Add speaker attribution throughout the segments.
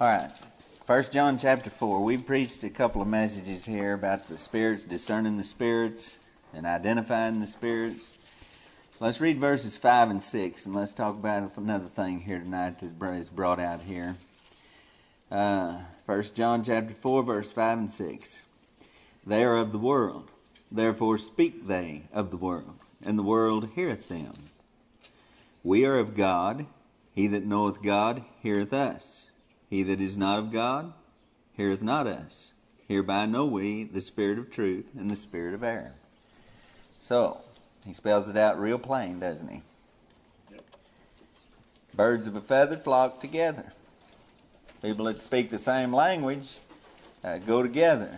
Speaker 1: All right. 1 John chapter 4. We've preached a couple of messages here about the spirits, discerning the spirits, and identifying the spirits. Let's read verses 5 and 6, and let's talk about another thing here tonight that is brought out here. 1 John chapter 4, verse 5 and 6. They are of the world, therefore speak they of the world, and the world heareth them. We are of God. He that knoweth God heareth us. He that is not of God heareth not us. Hereby know we the spirit of truth and the spirit of error. So, he spells it out real plain, doesn't he? Yep. Birds of a feather flock together. People that speak the same language go together.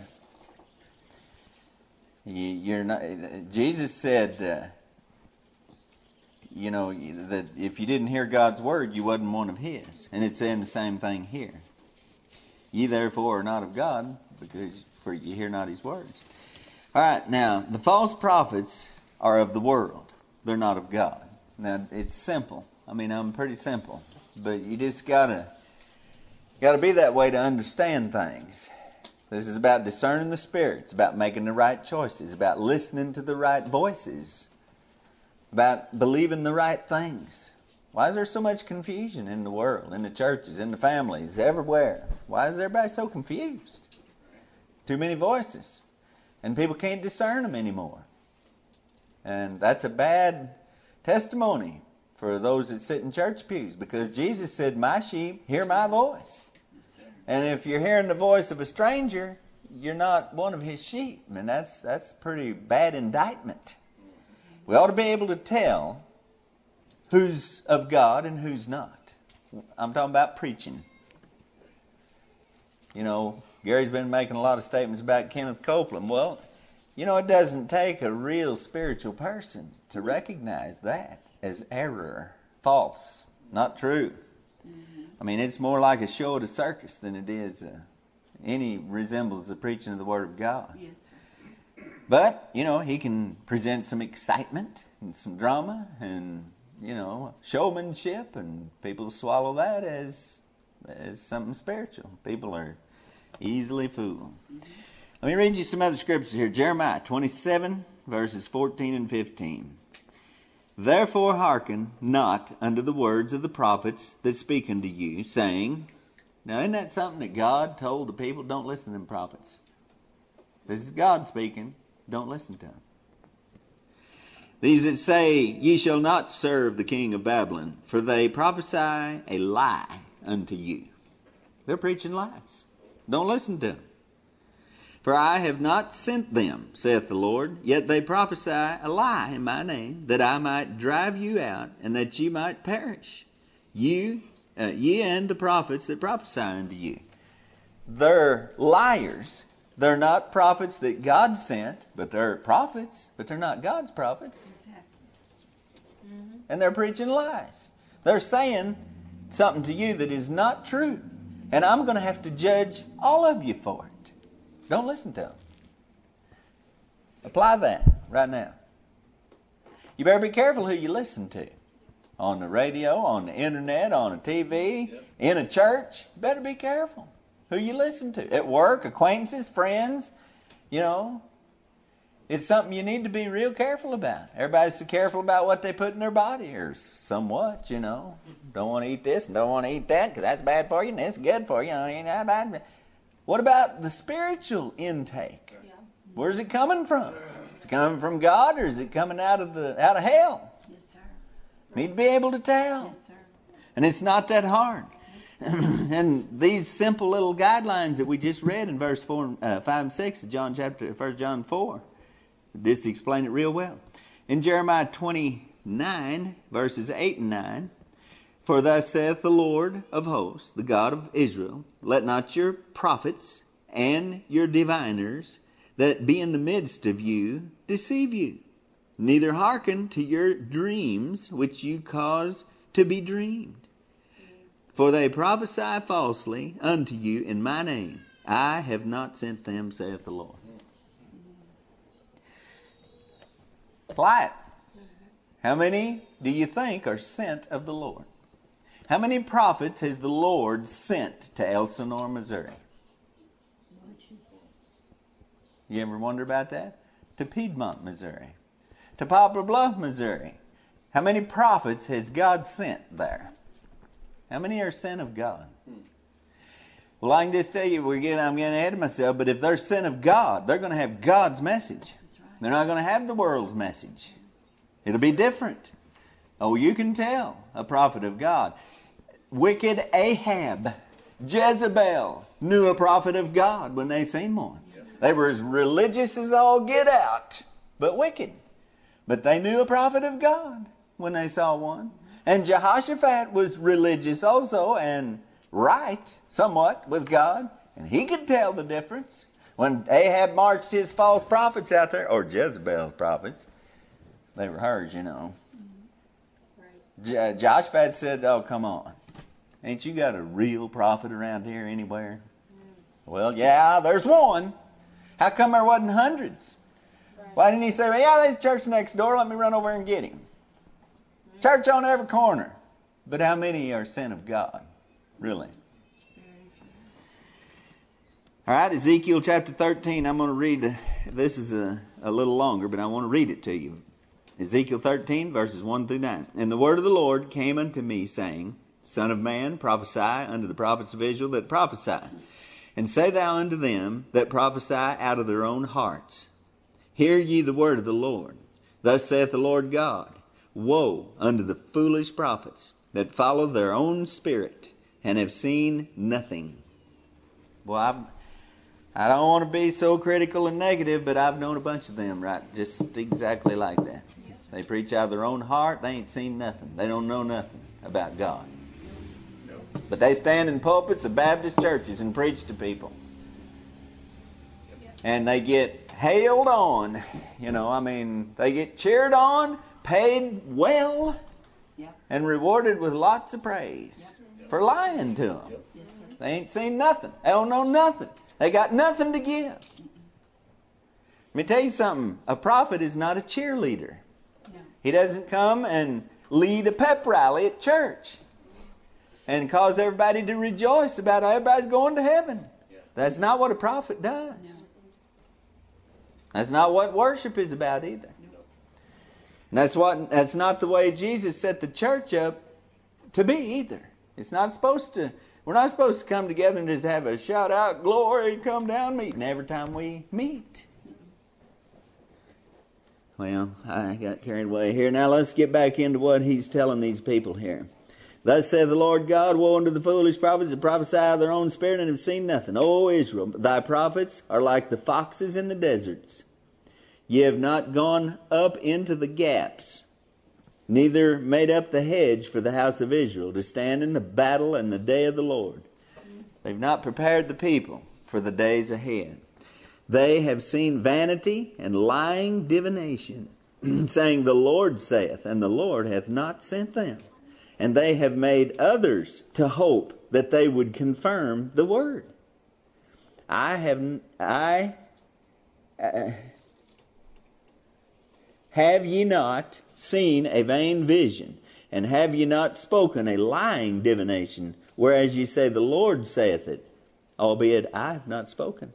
Speaker 1: Jesus said, that if you didn't hear God's word, you wasn't one of His. And it's saying the same thing here. Ye therefore are not of God, for you hear not His words. All right, now, the false prophets are of the world. They're not of God. Now, it's simple. I'm pretty simple. But you just gotta be that way to understand things. This is about discerning the spirits, about making the right choices, about listening to the right voices, about believing the right things. Why is there so much confusion in the world, in the churches, in the families, everywhere? Why is everybody so confused? Too many voices. And people can't discern them anymore. And that's a bad testimony for those that sit in church pews, because Jesus said, my sheep hear my voice. And if you're hearing the voice of a stranger, you're not one of His sheep. And that's pretty bad indictment. We ought to be able to tell who's of God and who's not. I'm talking about preaching. Gary's been making a lot of statements about Kenneth Copeland. Well, it doesn't take a real spiritual person to recognize that as error, false, not true. It's more like a show at a circus than it is any resembles the preaching of the Word of God.
Speaker 2: Yes.
Speaker 1: But, he can present some excitement and some drama and, showmanship, and people swallow that as something spiritual. People are easily fooled. Let me read you some other scriptures here. Jeremiah 27, verses 14 and 15. Therefore hearken not unto the words of the prophets that speak unto you, saying, now isn't that something that God told the people? Don't listen to them prophets. This is God speaking. Don't listen to them. These that say, ye shall not serve the king of Babylon, for they prophesy a lie unto you. They're preaching lies. Don't listen to them. For I have not sent them, saith the Lord, yet they prophesy a lie in my name, that I might drive you out, and that ye might perish. Ye and the prophets that prophesy unto you. They're liars. They're not prophets that God sent, but they're prophets, but they're not God's prophets. And they're preaching lies. They're saying something to you that is not true. And I'm going to have to judge all of you for it. Don't listen to them. Apply that right now. You better be careful who you listen to. On the radio, on the internet, on a TV, in a church. You better be careful who you listen to. At work, acquaintances, friends, it's something you need to be real careful about. Everybody's so careful about what they put in their body, or somewhat, Don't want to eat this and don't want to eat that because that's bad for you and it's good for you. What about the spiritual intake? Yeah. Where's it coming from? Is it coming from God, or is it coming out of hell?
Speaker 2: Yes, sir.
Speaker 1: Need to be able to tell.
Speaker 2: Yes, sir.
Speaker 1: And it's not that hard. And these simple little guidelines that we just read in verse 5 and 6 of 1 John 4, just explain it real well. In Jeremiah 29, verses 8 and 9, for thus saith the Lord of hosts, the God of Israel, let not your prophets and your diviners that be in the midst of you deceive you, neither hearken to your dreams which you cause to be dreamed. For they prophesy falsely unto you in my name. I have not sent them, saith the Lord. Apply it. How many do you think are sent of the Lord? How many prophets has the Lord sent to Elsinore, Missouri? You ever wonder about that? To Piedmont, Missouri. To Poplar Bluff, Missouri. How many prophets has God sent there? How many are sent of God? Well, I can just tell you, I'm getting ahead of myself, but if they're sent of God, they're going to have God's message. They're not going to have the world's message. It'll be different. Oh, you can tell a prophet of God. Wicked Ahab, Jezebel knew a prophet of God when they seen one. They were as religious as all get out, but wicked. But they knew a prophet of God when they saw one. And Jehoshaphat was religious also and right, somewhat, with God. And he could tell the difference. When Ahab marched his false prophets out there, or Jezebel's prophets, they were hers, you know. Jehoshaphat said, oh, come on. Ain't you got a real prophet around here anywhere? Well, yeah, there's one. How come there wasn't hundreds? Why didn't he say, well, yeah, there's a church next door, let me run over and get him? Church on every corner. But how many are sent of God? Really? All right, Ezekiel chapter 13. I'm going to read, this is a little longer, but I want to read it to you. Ezekiel 13, verses 1 through 9. And the word of the Lord came unto me, saying, Son of man, prophesy unto the prophets of Israel that prophesy. And say thou unto them that prophesy out of their own hearts, Hear ye the word of the Lord. Thus saith the Lord God, Woe unto the foolish prophets that follow their own spirit and have seen nothing. Well, I don't want to be so critical and negative, but I've known a bunch of them, right? Just exactly like that. They preach out of their own heart. They ain't seen nothing. They don't know nothing about God. But they stand in pulpits of Baptist churches and preach to people. And they get hailed on. They get cheered on, paid well, and rewarded with lots of praise for lying to them. They ain't seen nothing. They don't know nothing. They got nothing to give. Let me tell you something. A prophet is not a cheerleader. He doesn't come and lead a pep rally at church and cause everybody to rejoice about how everybody's going to heaven. That's not what a prophet does. That's not what worship is about either. And that's not the way Jesus set the church up to be either. It's not supposed to. We're not supposed to come together and just have a shout out, glory, come down meeting every time we meet. Well, I got carried away here. Now let's get back into what he's telling these people here. Thus saith the Lord God, Woe unto the foolish prophets that prophesy of their own spirit and have seen nothing. O Israel, thy prophets are like the foxes in the deserts. Ye have not gone up into the gaps, neither made up the hedge for the house of Israel to stand in the battle in the day of the Lord. They've not prepared the people for the days ahead. They have seen vanity and lying divination, saying, The Lord saith, and the Lord hath not sent them. And they have made others to hope that they would confirm the word. Have ye not seen a vain vision? And have ye not spoken a lying divination? Whereas ye say, The Lord saith it, albeit I have not spoken.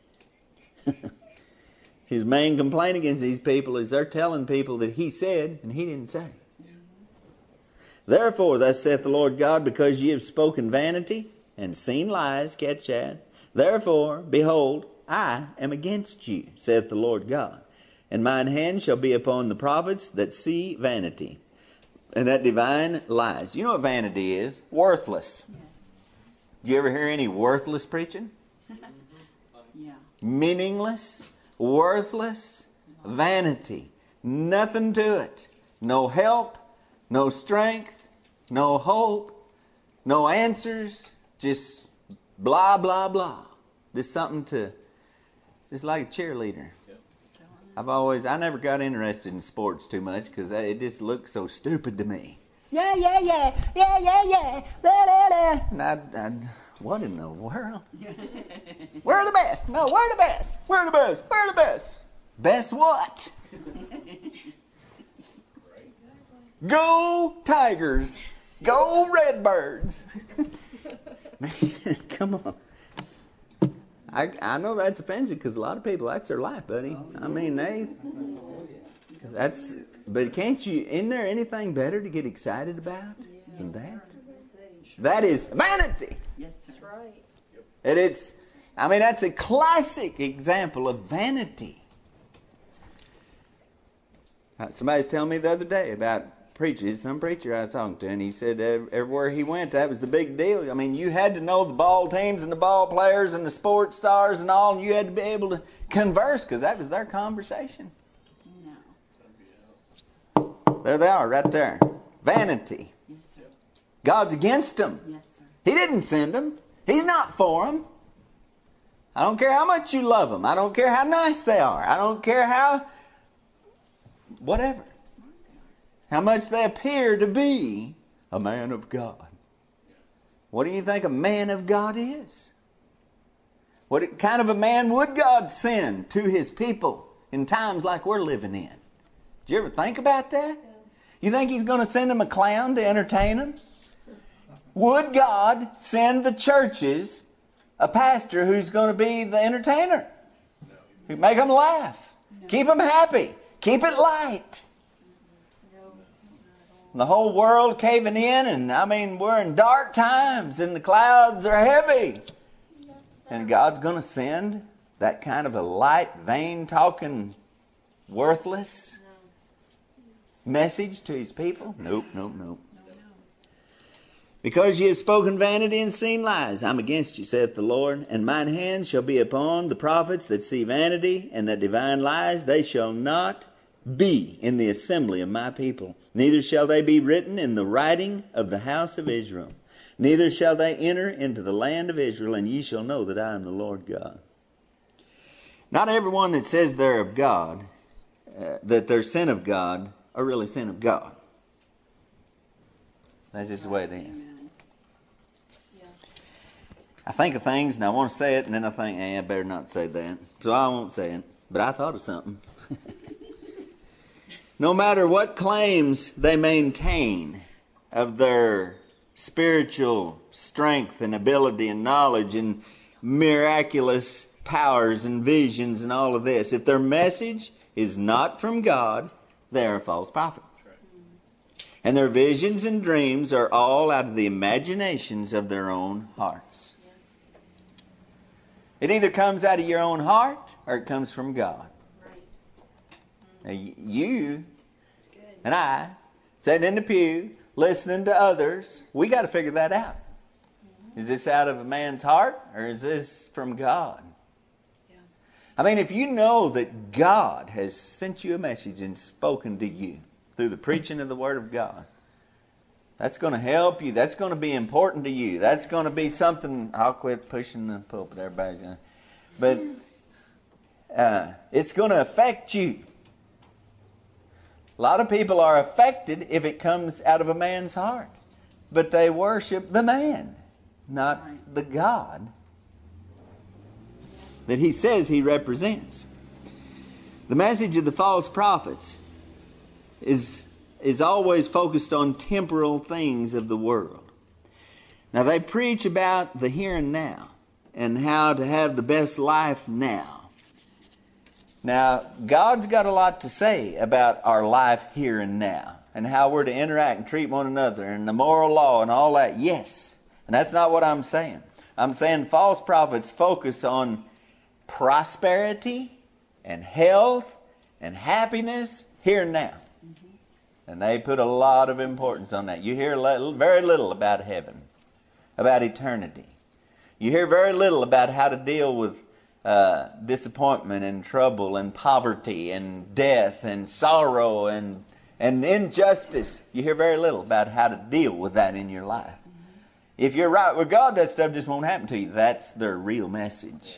Speaker 1: His main complaint against these people is they're telling people that he said and he didn't say. Therefore, thus saith the Lord God, because ye have spoken vanity and seen lies, catch that. Therefore, behold, I am against you, saith the Lord God. And mine hand shall be upon the prophets that see vanity, and that divine lies. You know what vanity is? Worthless. Yes. Do you ever hear any worthless preaching? Yeah. Meaningless, worthless, vanity. Nothing to it. No help, no strength, no hope, no answers. Just blah, blah, blah. Just like a cheerleader. I never got interested in sports too much because it just looked so stupid to me. Yeah. And what in the world? We're the best. No, we're the best. We're the best. We're the best. Best what? Go Tigers. Go Redbirds! Man, come on. I know that's offensive because a lot of people, that's their life, buddy. I mean, but can't you, isn't there anything better to get excited about than that? That is vanity.
Speaker 2: Yes, that's right.
Speaker 1: And that's a classic example of vanity. Somebody was telling me the other day about some preacher I was talking to, and he said everywhere he went, that was the big deal. I mean, you had to know the ball teams and the ball players and the sports stars and all, and you had to be able to converse because that was their conversation.
Speaker 2: No.
Speaker 1: There they are, right there. Vanity.
Speaker 2: Yes, sir.
Speaker 1: God's against them.
Speaker 2: Yes, sir.
Speaker 1: He didn't send them. He's not for them. I don't care how much you love them. I don't care how nice they are. I don't care how... whatever. How much they appear to be a man of God. What do you think a man of God is? What kind of a man would God send to His people in times like we're living in? Did you ever think about that? You think He's going to send them a clown to entertain them? Would God send the churches a pastor who's going to be the entertainer? Who make them laugh. Keep them happy. Keep it light. The whole world caving in, and we're in dark times, and the clouds are heavy. And God's going to send that kind of a light, vain-talking, worthless message to His people? Nope. Because ye have spoken vanity and seen lies, I'm against you, saith the Lord. And mine hand shall be upon the prophets that see vanity and that divine lies. They shall not be in the assembly of my people. Neither shall they be written in the writing of the house of Israel. Neither shall they enter into the land of Israel, and ye shall know that I am the Lord God. Not everyone that says they're of God, that they're sent of God, are really sent of God. That's just the way it is. I think of things and I want to say it, and then I think, I better not say that. So I won't say it. But I thought of something. No matter what claims they maintain of their spiritual strength and ability and knowledge and miraculous powers and visions and all of this, if their message is not from God, they are a false prophet. And their visions and dreams are all out of the imaginations of their own hearts. It either comes out of your own heart or it comes from God. Now, you and I, sitting in the pew, listening to others, we got to figure that out. Is this out of a man's heart or is this from God? If you know that God has sent you a message and spoken to you through the preaching of the Word of God, that's going to help you. That's going to be important to you. That's going to be something. I'll quit pushing the pulpit. Everybody's going to. But it's going to affect you. A lot of people are affected if it comes out of a man's heart. But they worship the man, not the God that he says he represents. The message of the false prophets is always focused on temporal things of the world. Now, they preach about the here and now and how to have the best life now. Now, God's got a lot to say about our life here and now and how we're to interact and treat one another and the moral law and all that. Yes. And that's not what I'm saying. I'm saying false prophets focus on prosperity and health and happiness here and now. And they put a lot of importance on that. You hear very little about heaven, about eternity. You hear very little about how to deal with disappointment and trouble and poverty and death and sorrow and injustice. You hear very little about how to deal with that in your life. If you're right with God, that stuff just won't happen to you. That's their real message.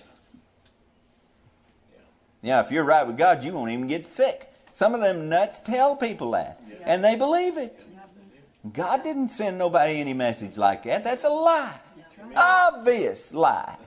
Speaker 1: Yeah, if you're right with God, you won't even get sick. Some of them nuts tell people that, and they believe it. God didn't send nobody any message like that. That's a lie. Obvious lie.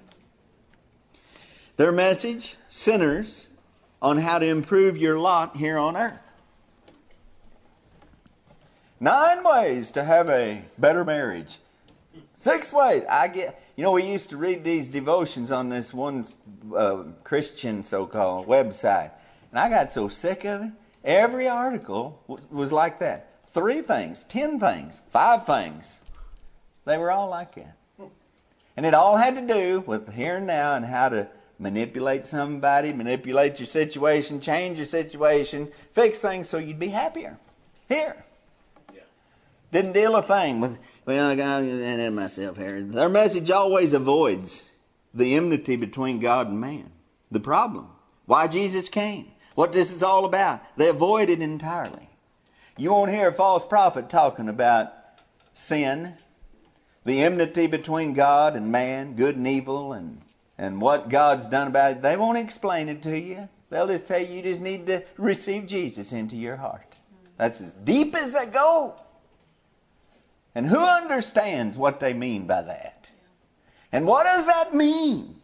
Speaker 1: Their message, sinners, on how to improve your lot here on earth. 9 ways to have a better marriage. 6 ways. We used to read these devotions on this one Christian so-called website. And I got so sick of it. Every article was like that. 3 things, 10 things, 5 things. They were all like that. And it all had to do with the here and now and how to manipulate somebody, manipulate your situation, change your situation, fix things so you'd be happier. Here. Yeah. Didn't deal a thing with, I got myself here. Their message always avoids the enmity between God and man. The problem. Why Jesus came. What this is all about. They avoid it entirely. You won't hear a false prophet talking about sin, the enmity between God and man, good and evil, and what God's done about it. They won't explain it to you. They'll just tell you just need to receive Jesus into your heart. That's as deep as they go. And who understands what they mean by that? And what does that mean?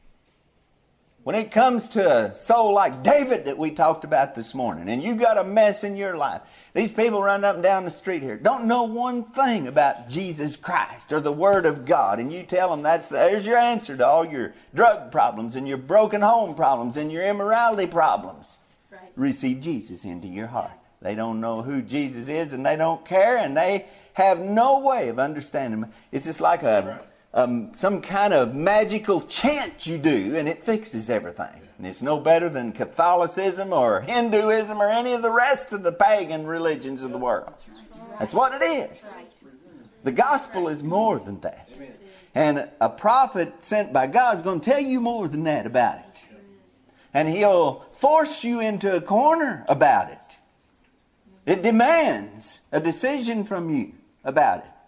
Speaker 1: When it comes to a soul like David that we talked about this morning, and you got a mess in your life. These people run up and down the street here, don't know one thing about Jesus Christ or the Word of God, and you tell them there's your answer to all your drug problems and your broken home problems and your immorality problems. Right. Receive Jesus into your heart. They don't know who Jesus is, and they don't care, and they have no way of understanding him. It's just like some kind of magical chant you do, and it fixes everything. And it's no better than Catholicism or Hinduism or any of the rest of the pagan religions of the world. That's what it is. The gospel is more than that. And a prophet sent by God is going to tell you more than that about it. And he'll force you into a corner about it. It demands a decision from you about it.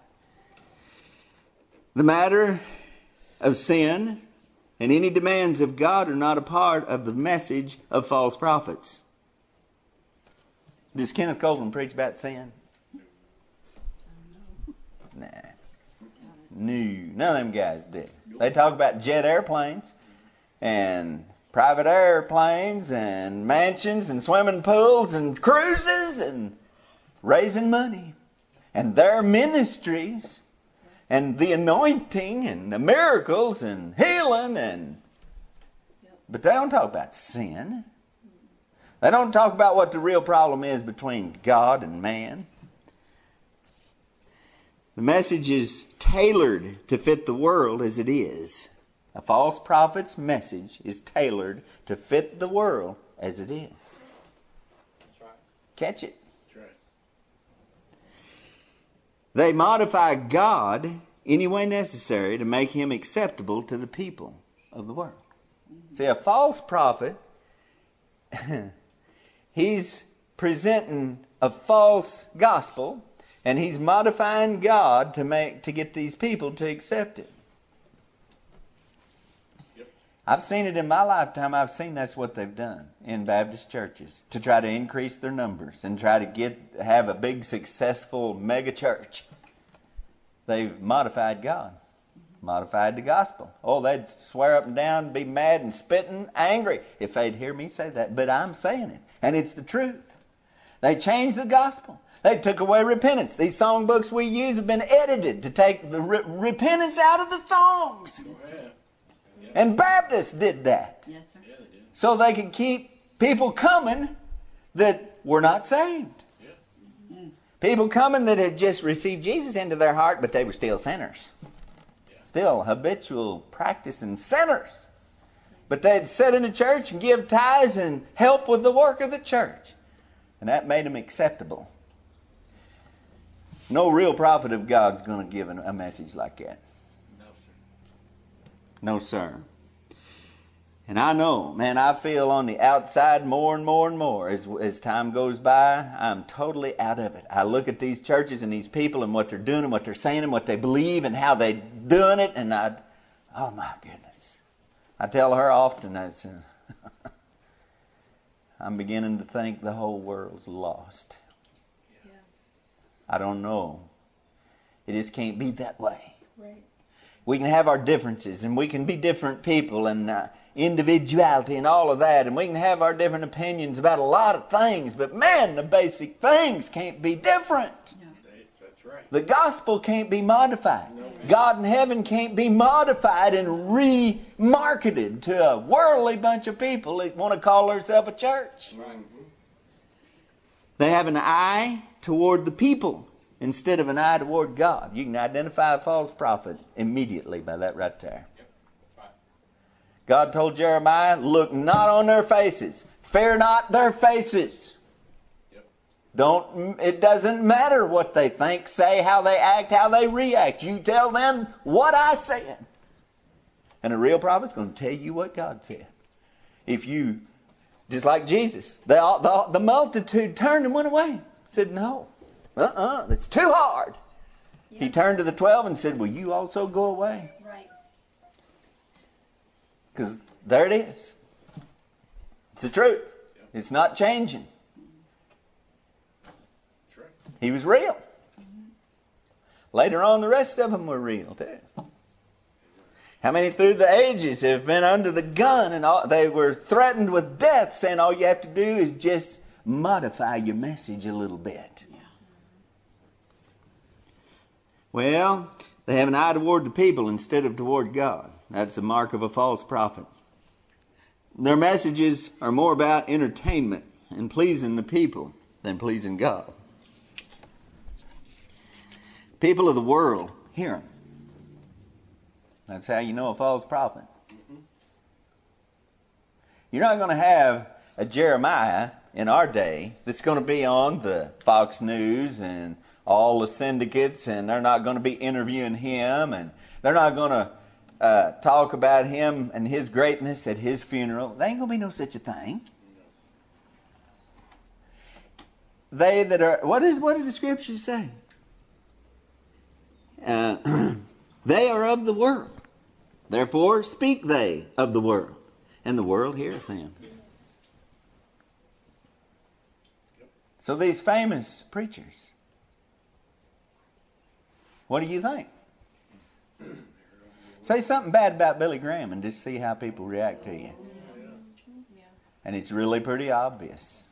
Speaker 1: The matter of sin and any demands of God are not a part of the message of false prophets. Does Kenneth Copeland preach about sin? Nah. No. None of them guys do. They talk about jet airplanes and private airplanes and mansions and swimming pools and cruises and raising money. And their ministries and the anointing and the miracles and healing but they don't talk about sin. They don't talk about what the real problem is between God and man. The message is tailored to fit the world as it is. A false prophet's message is tailored to fit the world as it is. That's right. Catch it. That's right. They modify God any way necessary to make him acceptable to the people of the world. See, a false prophet, he's presenting a false gospel, and he's modifying God to get these people to accept it. Yep. I've seen it in my lifetime. I've seen that's what they've done in Baptist churches to try to increase their numbers and try to have a big successful mega church. They've modified God, modified the gospel. Oh, they'd swear up and down, be mad and spitting, angry if they'd hear me say that. But I'm saying it, and it's the truth. They changed the gospel. They took away repentance. These songbooks we use have been edited to take the repentance out of the songs. Yes, and Baptists did that. Yes, sir. Yeah, they did. So they could keep people coming that were not saved. People coming that had just received Jesus into their heart, but they were still sinners. Yeah. Still habitual practicing sinners. But they'd sit in the church and give tithes and help with the work of the church. And that made them acceptable. No real prophet of God is going to give a message like that. No, sir. No, sir. And I know, man, I feel on the outside more and more and more as time goes by. I'm totally out of it. I look at these churches and these people and what they're doing and what they're saying and what they believe and how they're doing it. And oh my goodness. I tell her often, I'm beginning to think the whole world's lost. Yeah. I don't know. It just can't be that way. Right. We can have our differences and we can be different people and individuality and all of that, and we can have our different opinions about a lot of things, but man, the basic things can't be different. Yeah. The gospel can't be modified. God in heaven can't be modified and remarketed to a worldly bunch of people that want to call themselves a church. They have an eye toward the people instead of an eye toward God. You can identify a false prophet immediately by that right there. God told Jeremiah, look not on their faces. Fear not their faces. It doesn't matter what they think, say, how they act, how they react. You tell them what I said. And a real prophet's going to tell you what God said. If you, just like Jesus, the multitude turned and went away. Said, no, it's too hard. Yeah. He turned to the 12 and said, will you also go away? Right. Because there it is. It's the truth. It's not changing. He was real. Later on, the rest of them were real too. How many through the ages have been under the gun and they were threatened with death, saying all you have to do is just modify your message a little bit. Yeah. Well, they have an eye toward the people instead of toward God. That's a mark of a false prophet. Their messages are more about entertainment and pleasing the people than pleasing God. People of the world hear them. That's how you know a false prophet. You're not going to have a Jeremiah in our day that's going to be on the Fox News and all the syndicates, and they're not going to be interviewing him, and they're not going to talk about him and his greatness at his funeral. There ain't going to be no such a thing. They that are, what did the scriptures say? They are of the world. Therefore speak they of the world, and the world heareth them. So these famous preachers, what do you think? Say something bad about Billy Graham and just see how people react to you. And it's really pretty obvious.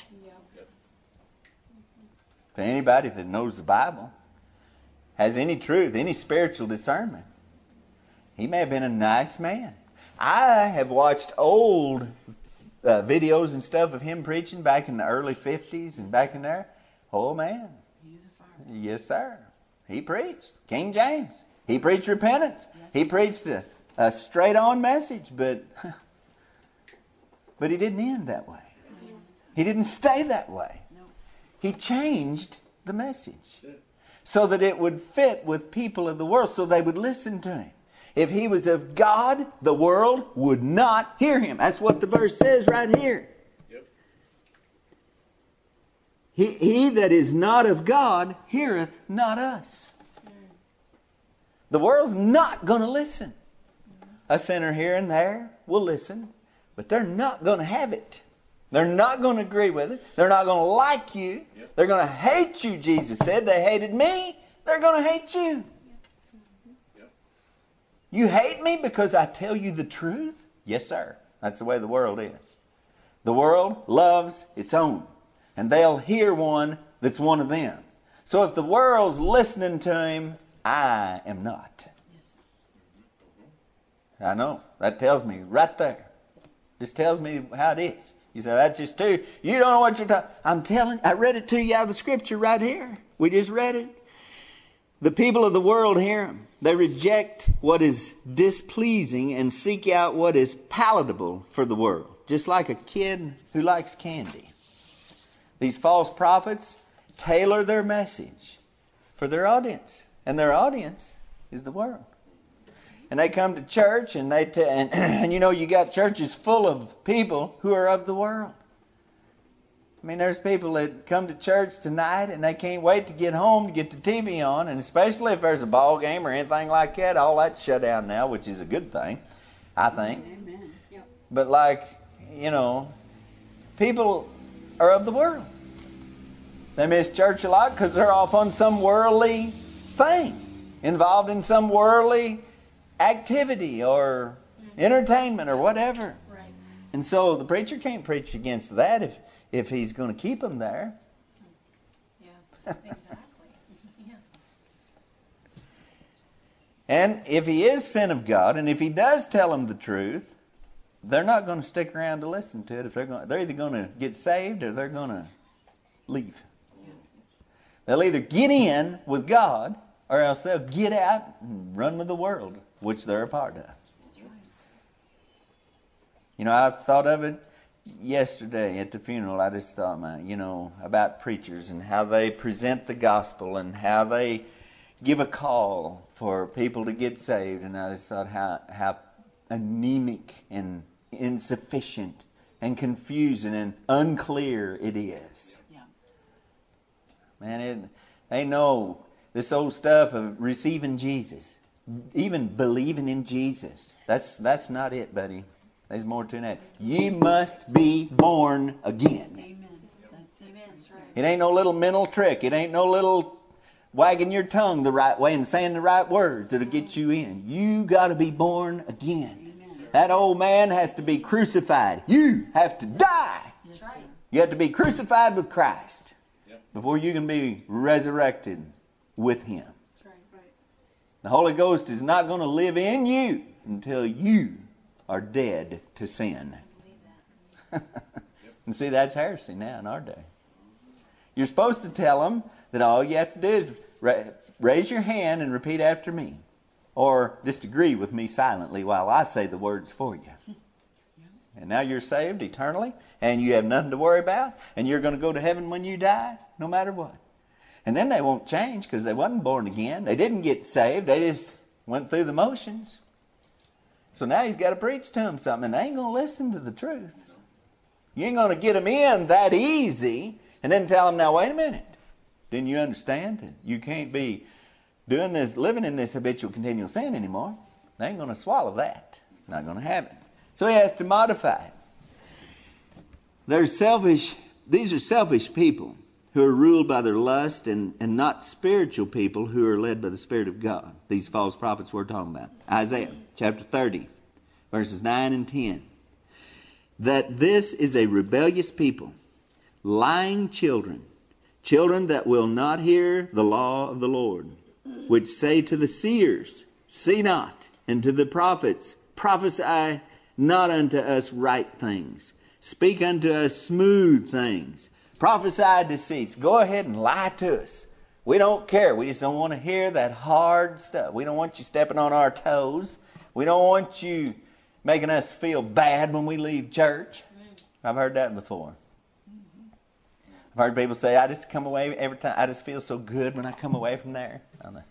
Speaker 1: For anybody that knows the Bible, has any truth, any spiritual discernment, he may have been a nice man. I have watched old videos and stuff of him preaching back in the early 50s and back in there. Oh, man. Yes, sir. He preached. King James. He preached repentance. He preached a straight-on message, but he didn't end that way. He didn't stay that way. He changed the message so that it would fit with people of the world, so they would listen to him. If he was of God, the world would not hear him. That's what the verse says right here. Yep. He that is not of God heareth not us. The world's not going to listen. A sinner here and there will listen, but they're not going to have it. They're not going to agree with it. They're not going to like you. Yep. They're going to hate you, Jesus said. They hated me. They're going to hate you. Yep. You hate me because I tell you the truth? Yes, sir. That's the way the world is. The world loves its own. And they'll hear one that's one of them. So if the world's listening to him, I am not. I know. That tells me right there. Just tells me how it is. You say, that's just too, you don't know what you're talking. I'm telling, I read it to you out of the scripture right here. We just read it. The people of the world hear him. They reject what is displeasing and seek out what is palatable for the world. Just like a kid who likes candy. These false prophets tailor their message for their audience. And their audience is the world. And they come to church and and you know, you got churches full of people who are of the world. I mean, there's people that come to church tonight and they can't wait to get home to get the TV on. And especially if there's a ball game or anything like that, all that's shut down now, which is a good thing, I think. Amen. Yep. But like, you know, people are of the world. They miss church a lot because they're off on some worldly thing, involved in some worldly activity or entertainment or whatever. Right. And so the preacher can't preach against that if he's going to keep them there.
Speaker 2: Yeah, exactly. Yeah.
Speaker 1: And if he is sent of God, and if he does tell them the truth, they're not going to stick around to listen to it. If they're either going to get saved or they're going to leave. They'll either get in with God or else they'll get out and run with the world, which they're a part of. That's right. You know, I thought of it yesterday at the funeral. I just thought, about preachers and how they present the gospel and how they give a call for people to get saved. And I just thought how anemic and insufficient and confusing and unclear it is. Yeah. Man, it ain't no this old stuff of receiving Jesus, even believing in Jesus. That's not it, buddy. There's more to that. Ye must be born again. Amen. That's right. It ain't no little mental trick. It ain't no little wagging your tongue the right way and saying the right words that'll get you in. You got to be born again. Amen. That old man has to be crucified. You have to die. That's right. You have to be crucified with Christ before you can be resurrected with Him. That's right. The Holy Ghost is not going to live in you until you are dead to sin. And see, that's heresy now in our day. You're supposed to tell them that all you have to do is raise your hand and repeat after me. Or just agree with me silently while I say the words for you. And now you're saved eternally, and you have nothing to worry about, and you're going to go to heaven when you die, no matter what. And then they won't change because they wasn't born again. They didn't get saved. They just went through the motions. So now he's got to preach to them something, and they ain't going to listen to the truth. You ain't going to get them in that easy and then tell them, now wait a minute. Didn't you understand that you can't be doing this, living in this habitual continual sin anymore? They ain't going to swallow that. Not going to have it. So he has to modify it. These are selfish people who are ruled by their lust and not spiritual people who are led by the Spirit of God. These false prophets we're talking about. Isaiah chapter 30, verses 9 and 10. That this is a rebellious people, lying children, children that will not hear the law of the Lord, which say to the seers, see not, and to the prophets, prophesy not unto us right things. Speak unto us smooth things. Prophesy deceits. Go ahead and lie to us. We don't care. We just don't want to hear that hard stuff. We don't want you stepping on our toes. We don't want you making us feel bad when we leave church. I've heard that before. I've heard people say, I just come away every time. I just feel so good when I come away from there.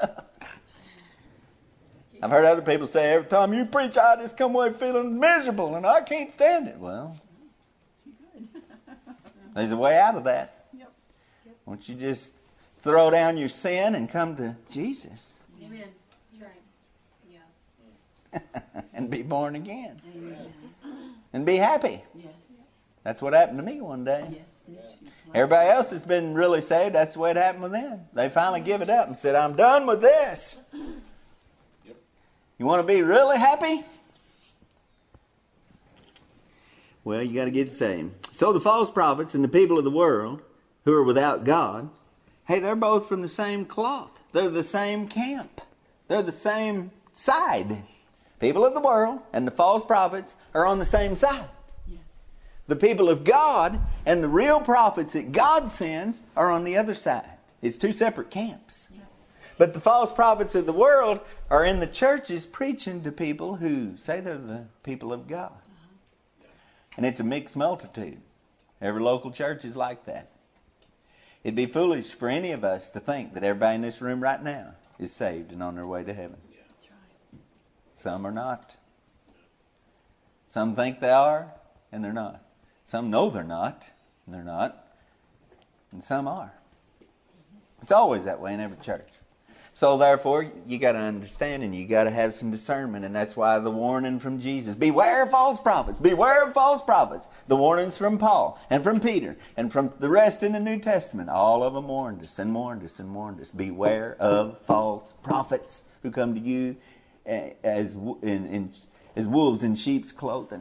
Speaker 1: I've heard other people say, every time you preach, I just come away feeling miserable and I can't stand it. Well, there's a way out of that. Yep. Won't you just throw down your sin and come to Jesus?
Speaker 2: Amen. That's right. Yeah.
Speaker 1: And be born again.
Speaker 2: Amen.
Speaker 1: And be happy.
Speaker 2: Yes.
Speaker 1: That's what happened to me one day.
Speaker 2: Yes. Me too.
Speaker 1: Everybody else has been really saved. That's the way it happened with them. They finally give it up and said, I'm done with this. Yep. You want to be really happy? Well, you got to get saved. So the false prophets and the people of the world who are without God, hey, they're both from the same cloth. They're the same camp. They're the same side. People of the world and the false prophets are on the same side. Yes. The people of God and the real prophets that God sends are on the other side. It's two separate camps. Yeah. But the false prophets of the world are in the churches preaching to people who say they're the people of God. And it's a mixed multitude. Every local church is like that. It'd be foolish for any of us to think that everybody in this room right now is saved and on their way to heaven. Yeah. That's right. Some are not. Some think they are, and they're not. Some know they're not, and they're not. And some are. It's always that way in every church. So therefore, you got to understand and you got to have some discernment. And that's why the warning from Jesus, beware of false prophets, beware of false prophets. The warnings from Paul and from Peter and from the rest in the New Testament, all of them warned us and warned us and warned us. Beware of false prophets who come to you as wolves in sheep's clothing.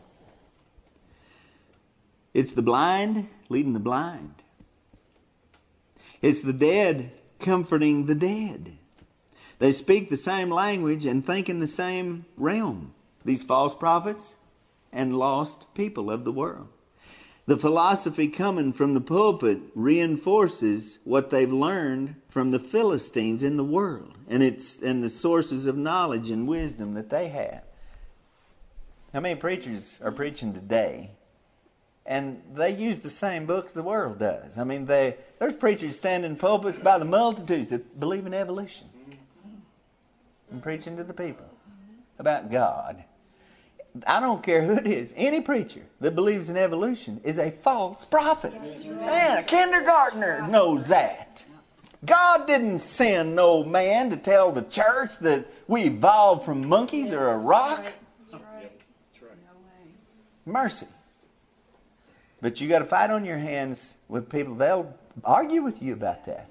Speaker 1: It's the blind leading the blind. It's the dead comforting the dead. They speak the same language and think in the same realm. These false prophets and lost people of the world. The philosophy coming from the pulpit reinforces what they've learned from the Philistines in the world and the sources of knowledge and wisdom that they have. How many preachers are preaching today? And they use the same books the world does. I mean, there's preachers standing in pulpits by the multitudes that believe in evolution and preaching to the people about God. I don't care who it is. Any preacher that believes in evolution is a false prophet. Man, a kindergartner knows that. God didn't send no man to tell the church that we evolved from monkeys or a rock. Mercy. But you got to fight on your hands with people. They'll argue with you about that.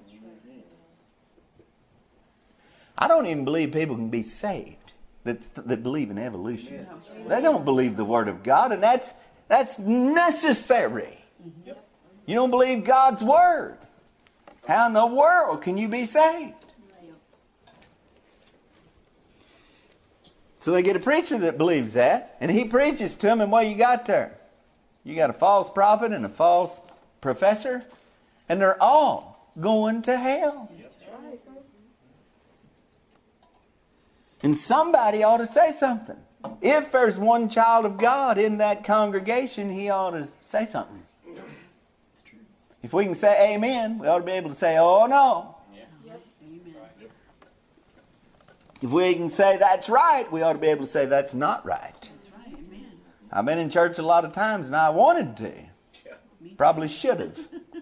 Speaker 1: I don't even believe people can be saved that believe in evolution. They don't believe the Word of God, and that's necessary. You don't believe God's Word. How in the world can you be saved? So they get a preacher that believes that, and he preaches to them, and what you got there? You got a false prophet and a false professor, and they're all going to hell. And somebody ought to say something. If there's one child of God in that congregation, he ought to say something. If we can say amen, we ought to be able to say, oh no. If we can say that's right, we ought to be able to say that's not right. I've been in church a lot of times and I wanted to. Probably should have.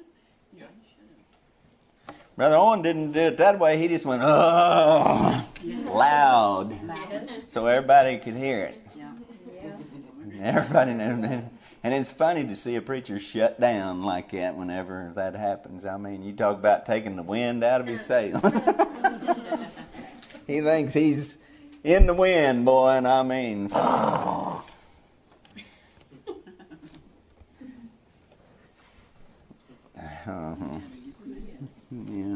Speaker 1: Brother Owen didn't do it that way. He just went, oh, loud, so everybody could hear it. Everybody knew. And it's funny to see a preacher shut down like that whenever that happens. I mean, you talk about taking the wind out of his sails. He thinks he's in the wind, boy, and I mean... Yeah.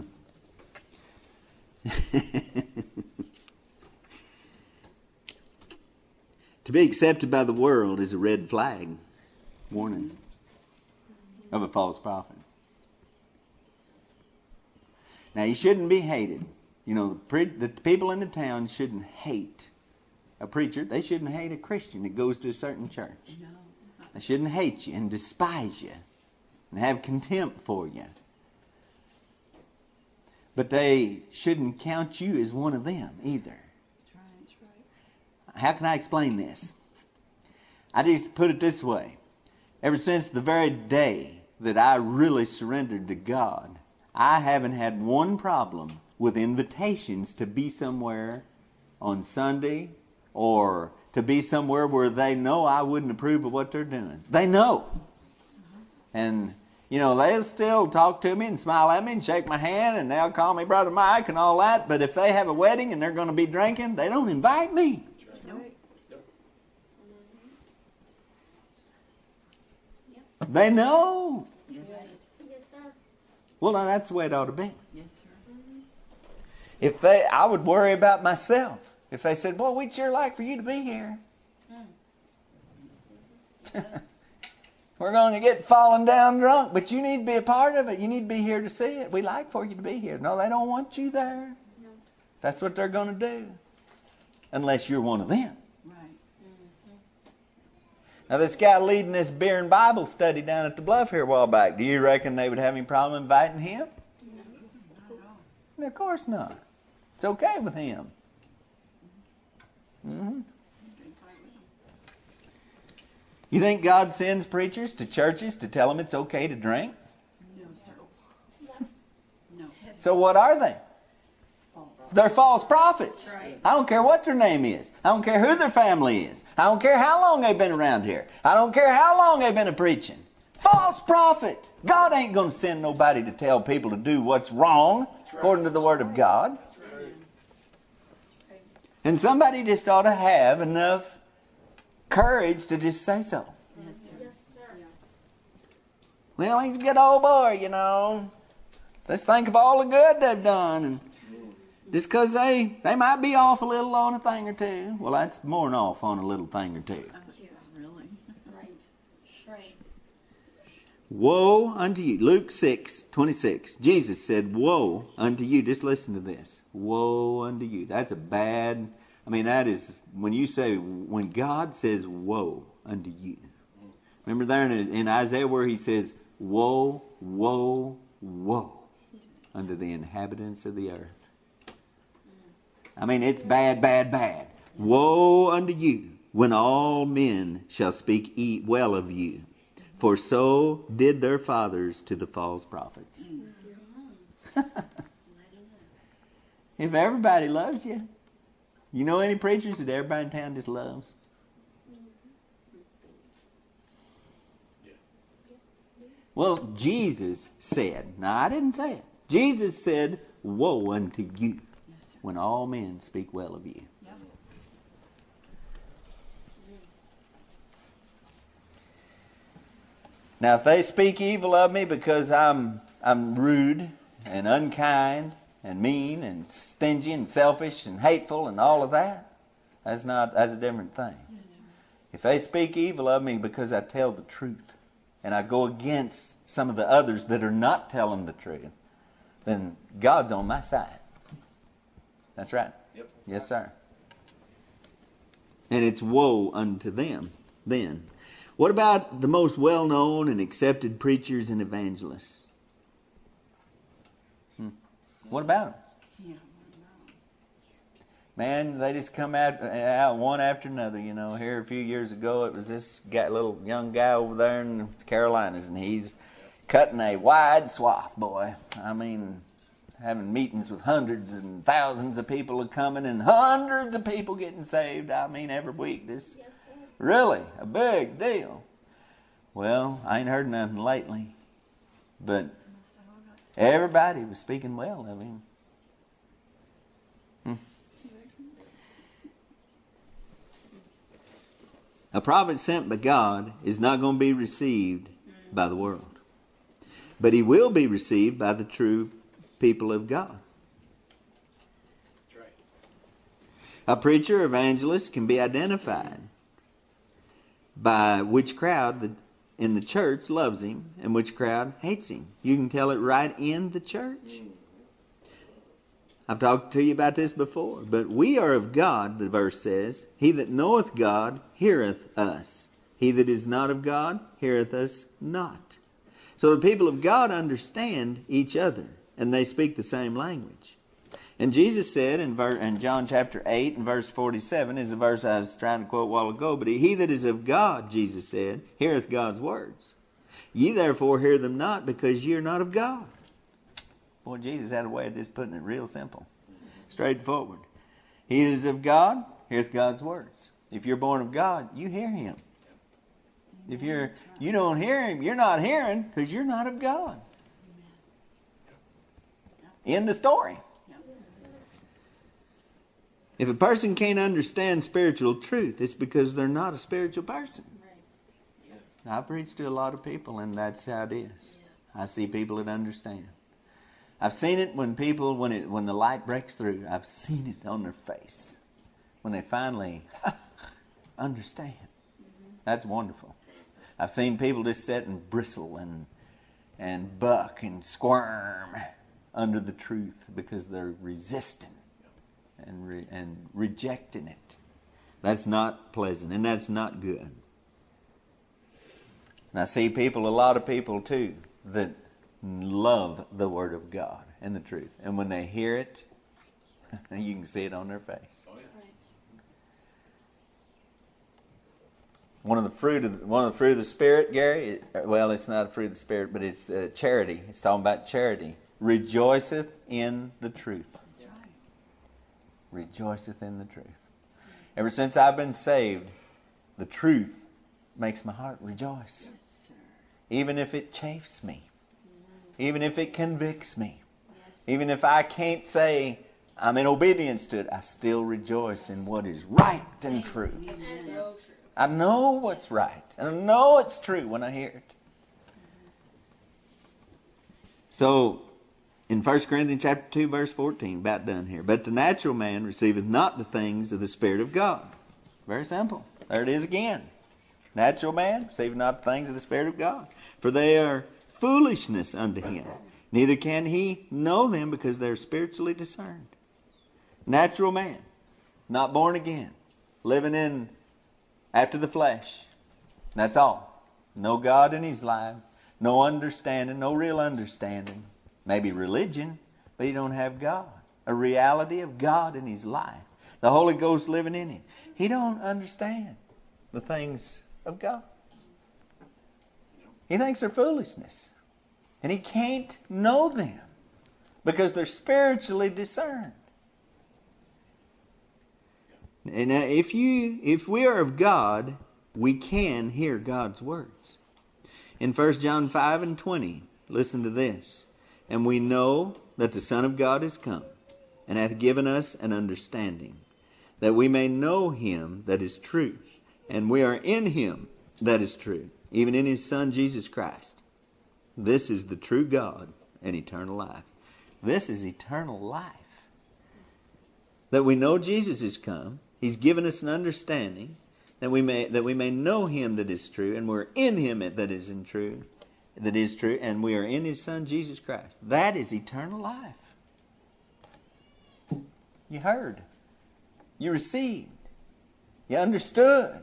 Speaker 1: To be accepted by the world is a red flag, warning of a false prophet. Now, you shouldn't be hated. You know, the people in the town shouldn't hate a preacher. They shouldn't hate a Christian that goes to a certain church. They shouldn't hate you and despise you and have contempt for you. But they shouldn't count you as one of them either. That's right. How can I explain this? I just put it this way. Ever since the very day that I really surrendered to God, I haven't had one problem with invitations to be somewhere on Sunday or to be somewhere where they know I wouldn't approve of what they're doing. They know. And... you know, they'll still talk to me and smile at me and shake my hand and they'll call me Brother Mike and all that. But if they have a wedding and they're going to be drinking, they don't invite me. They know. Well, now that's the way it ought to be. I would worry about myself. If they said, boy, we'd sure like for you to be here. We're going to get falling down drunk, but you need to be a part of it. You need to be here to see it. We like for you to be here. No, they don't want you there. No. That's what they're going to do. Unless you're one of them. Right. Mm-hmm. Now, this guy leading this beer and Bible study down at the Bluff here a while back, do you reckon they would have any problem inviting him? No, not at all. No, of course not. It's okay with him. Mm-hmm. You think God sends preachers to churches to tell them it's okay to drink?
Speaker 2: No, sir. No.
Speaker 1: So what are they? They're false prophets.
Speaker 2: Right.
Speaker 1: I don't care what their name is. I don't care who their family is. I don't care how long they've been around here. I don't care how long they've been a preaching. False prophet. God ain't going to send nobody to tell people to do what's wrong according to the Word of God. And somebody just ought to have enough courage to just say so.
Speaker 2: Yes, sir. Yes, sir.
Speaker 1: Well, he's a good old boy, you know. Let's think of all the good they've done. And Just because they might be off a little on a thing or two. Well, that's more than off on a little thing or two.
Speaker 2: Yeah, really.
Speaker 3: Right. Right.
Speaker 1: Woe unto you. Luke 6:26. Jesus said, woe unto you. Just listen to this. Woe unto you. That's a bad, that is, when God says woe unto you. Remember there in Isaiah where he says, woe, woe, woe unto the inhabitants of the earth. It's bad, bad, bad. Woe unto you when all men shall speak well of you. For so did their fathers to the false prophets. If everybody loves you, you know any preachers that everybody in town just loves? Well, Jesus said, now I didn't say it. Jesus said, woe unto you when all men speak well of you.
Speaker 2: Yep.
Speaker 1: Now, if they speak evil of me because I'm rude and unkind and mean and stingy and selfish and hateful and all of that, that's a different thing.
Speaker 2: Yes, sir.
Speaker 1: If they speak evil of me because I tell the truth and I go against some of the others that are not telling the truth, then God's on my side. That's right.
Speaker 4: Yep.
Speaker 1: Yes, sir. And it's woe unto them then. What about the most well-known and accepted preachers and evangelists? What about them?
Speaker 2: Yeah.
Speaker 1: Man, they just come out one after another. Here a few years ago, it was this little young guy over there in the Carolinas, and he's cutting a wide swath, boy. Having meetings with hundreds and thousands of people coming, and hundreds of people getting saved. Every week. This really a big deal. Well, I ain't heard nothing lately, but everybody was speaking well of him. A prophet sent by God is not going to be received by the world, but he will be received by the true people of God.
Speaker 4: That's right.
Speaker 1: A preacher or evangelist can be identified by which crowd in the church loves him and which crowd hates him. You can tell it right in the church. I've talked to you about this before. But we are of God, the verse says. He that knoweth God heareth us. He that is not of God heareth us not. So the people of God understand each other, and they speak the same language. And Jesus said in John chapter 8 and verse 47, is the verse I was trying to quote a while ago, but he that is of God, Jesus said, heareth God's words. Ye therefore hear them not, because ye are not of God. Boy, Jesus had a way of just putting it real simple, straightforward. He that is of God heareth God's words. If you're born of God, you hear him. If you don't hear him, you're not hearing because you're not of God. End the story. If a person can't understand spiritual truth, it's because they're not a spiritual person. I preach to a lot of people, and that's how it is. I see people that understand. I've seen it when the light breaks through. I've seen it on their face when they finally understand. That's wonderful. I've seen people just sit and bristle and buck and squirm under the truth because they're resisting and rejecting it. That's not pleasant, and that's not good. And I see a lot of people too, that love the Word of God and the truth. And when they hear it, you can see it on their face.
Speaker 4: Oh, yeah.
Speaker 1: One of the fruit of the Spirit, Gary, well, it's not a fruit of the Spirit, but it's charity. It's talking about charity. Rejoiceth in the truth.
Speaker 2: That's right.
Speaker 1: Rejoiceth in the truth. Ever since I've been saved, the truth makes my heart rejoice.
Speaker 2: Yes, sir.
Speaker 1: Even if it chafes me. Even if it convicts me.
Speaker 2: Yes.
Speaker 1: Even if I can't say I'm in obedience to it, I still rejoice in what is right and true.
Speaker 2: Amen.
Speaker 1: I know what's right. And I know it's true when I hear it. So, In 1 Corinthians chapter 2, verse 14, about done here. But the natural man receiveth not the things of the Spirit of God. Very simple. There it is again. Natural man receiveth not the things of the Spirit of God, for they are foolishness unto him. Neither can he know them, because they are spiritually discerned. Natural man, not born again, living in after the flesh. That's all. No God in his life, no understanding, no real understanding. Maybe religion, but he don't have God. A reality of God in his life. The Holy Ghost living in him. He don't understand the things of God. He thinks they're foolishness. And he can't know them because they're spiritually discerned. And if we are of God, we can hear God's words. In 1 John 5:20, listen to this. And we know that the Son of God is come, and hath given us an understanding, that we may know him that is true. And we are in him that is true, even in his Son Jesus Christ. This is the true God and eternal life. This is eternal life. That we know Jesus is come. He's given us an understanding that we may know him that is true, and we're in him that is true, and we are in his Son Jesus Christ. That is eternal life. You heard. You received. You understood.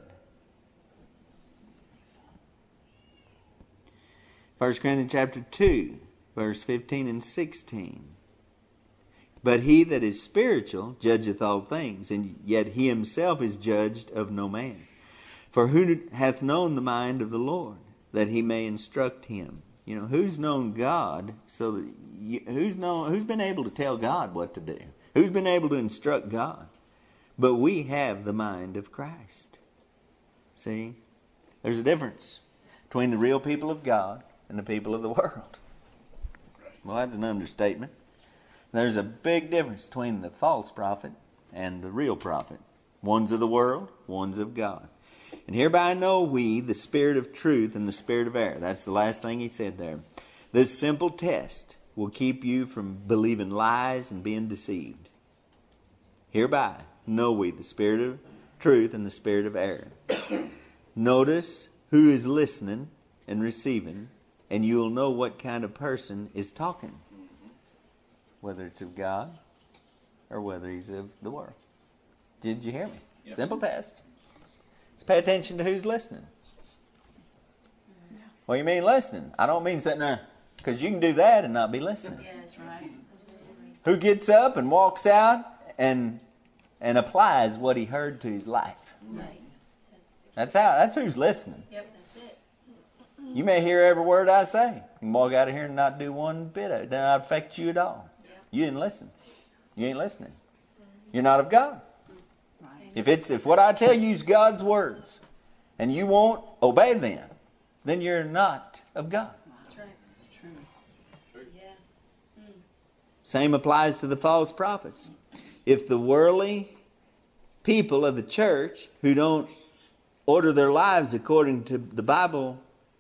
Speaker 1: 1 Corinthians chapter 2, verse 15 and 16. But he that is spiritual judgeth all things, and yet he himself is judged of no man. For who hath known the mind of the Lord, that he may instruct him? You know, who's known God? So that who's been able to tell God what to do? Who's been able to instruct God? But we have the mind of Christ. See, there's a difference between the real people of God and the people of the world. Well, that's an understatement. There's a big difference between the false prophet and the real prophet. One's of the world, one's of God. And hereby know we the spirit of truth and the spirit of error. That's the last thing he said there. This simple test will keep you from believing lies and being deceived. Hereby know we the spirit of truth and the spirit of error. Notice who is listening and receiving, and you'll know what kind of person is talking. Whether it's of God or whether he's of the world. Did you hear me? Yep. Simple test. Let's pay attention to who's listening. What do you mean listening? I don't mean sitting there, because you can do that and not be listening.
Speaker 3: Yes, right.
Speaker 1: Who gets up and walks out and applies what he heard to his life.
Speaker 3: Right.
Speaker 1: That's who's listening.
Speaker 3: Yep, that's it.
Speaker 1: You may hear every word I say. You can walk out of here and not do one bit of it. It doesn't affect you at all. You didn't listen. You ain't listening. You're not of God.
Speaker 2: Right.
Speaker 1: If what I tell you is God's words and you won't obey them, then you're not of God.
Speaker 3: That's right.
Speaker 2: It's true.
Speaker 3: Yeah.
Speaker 1: Same applies to the false prophets. If the worldly people of the church who don't order their lives according to the Bible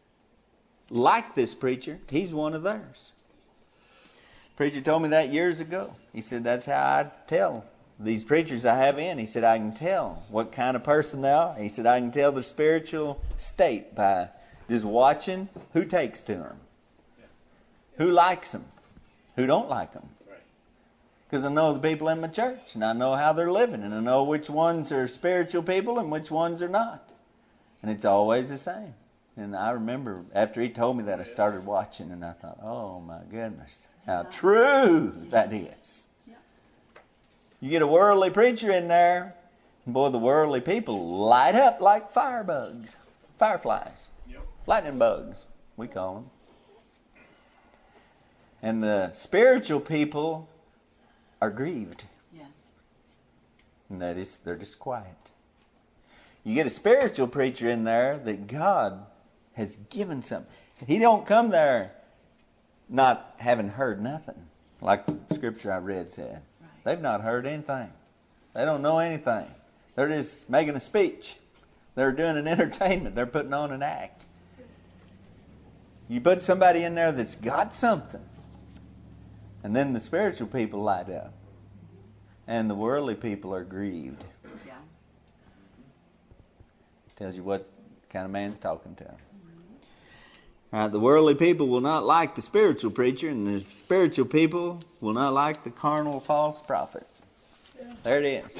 Speaker 1: like this preacher, he's one of theirs. Preacher told me that years ago. He said, that's how I tell these preachers I have in. He said, I can tell what kind of person they are. He said, I can tell their spiritual state by just watching who takes to them. Who likes them. Who don't like them. Because I know the people in my church, and I know how they're living, and I know which ones are spiritual people and which ones are not. And it's always the same. And I remember after he told me that, I started watching, and I thought, oh my goodness, how true that is. You get a worldly preacher in there, and boy, the worldly people light up like fireflies, lightning bugs, we call them. And the spiritual people are grieved.
Speaker 2: Yes.
Speaker 1: And that is, they're just quiet. You get a spiritual preacher in there that God has given something. He don't come there not having heard nothing, like the scripture I read said.
Speaker 2: Right.
Speaker 1: They've not heard anything. They don't know anything. They're just making a speech. They're doing an entertainment. They're putting on an act. You put somebody in there that's got something, And then the spiritual people light up. And the worldly people are grieved.
Speaker 2: Yeah.
Speaker 1: Tells you what kind of man's talking to. All right, the worldly people will not like the spiritual preacher, and the spiritual people will not like the carnal false prophet. There it is.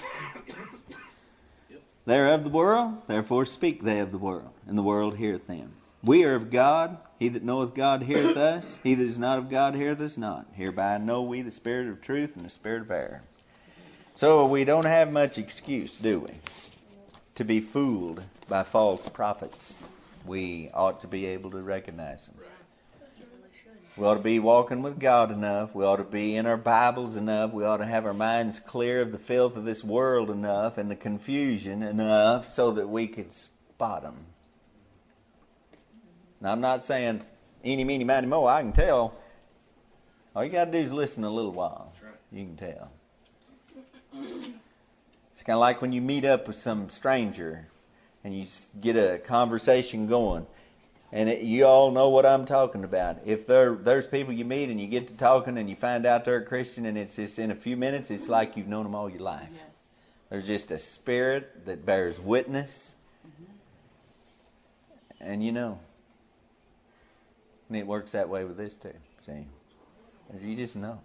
Speaker 1: They are of the world, therefore speak they of the world, and the world heareth them. We are of God. He that knoweth God heareth us. He that is not of God heareth us not. Hereby know we the spirit of truth and the spirit of error. So we don't have much excuse, do we, to be fooled by false prophets. We ought to be able to recognize them. We ought to be walking with God enough. We ought to be in our Bibles enough. We ought to have our minds clear of the filth of this world enough and the confusion enough so that we could spot them. Now, I'm not saying, eeny, meeny, miny, moe, I can tell. All you got to do is listen a little while. You can tell. It's kind of like when you meet up with some stranger and you get a conversation going. And you all know what I'm talking about. If there's people you meet and you get to talking and you find out they're a Christian and it's just in a few minutes, it's like you've known them all your life.
Speaker 2: Yes.
Speaker 1: There's just a spirit that bears witness. And you know. And it works that way with this too. See? You just know.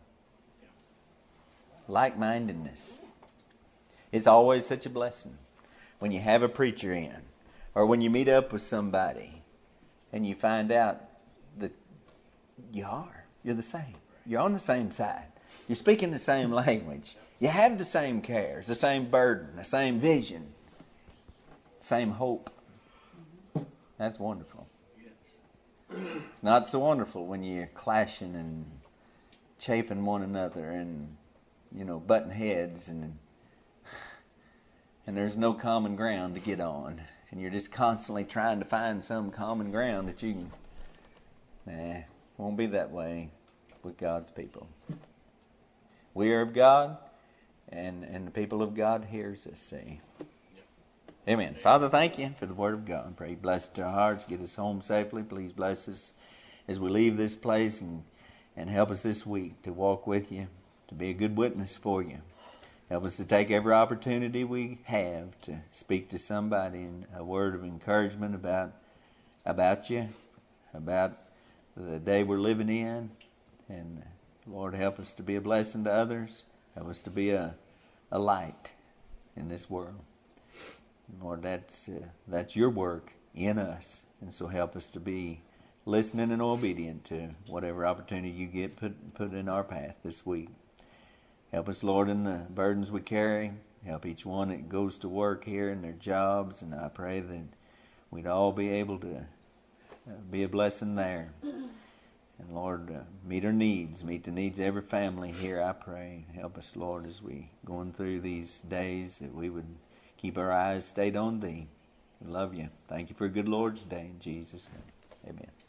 Speaker 1: Like-mindedness. It's always such a blessing when you have a preacher in, or when you meet up with somebody and you find out that you're the same. You're on the same side. You're speaking the same language. You have the same cares, the same burden, the same vision, same hope. That's wonderful. It's not so wonderful when you're clashing and chafing one another and, butting heads and there's no common ground to get on. And you're just constantly trying to find some common ground that you can... won't be that way with God's people. We are of God, and the people of God hears us, see. Amen. Father, thank you for the Word of God. Pray you bless it to our hearts, get us home safely. Please bless us as we leave this place and help us this week to walk with you, to be a good witness for you. Help us to take every opportunity we have to speak to somebody in a word of encouragement about you, about the day we're living in. And Lord, help us to be a blessing to others. Help us to be a light in this world. Lord, that's your work in us. And so help us to be listening and obedient to whatever opportunity you get put in our path this week. Help us, Lord, in the burdens we carry. Help each one that goes to work here in their jobs. And I pray that we'd all be able to be a blessing there. And Lord, meet our needs. Meet the needs of every family here, I pray. Help us, Lord, as we going through these days, that we would keep our eyes stayed on Thee. We love you. Thank you for a good Lord's Day. In Jesus' name, amen.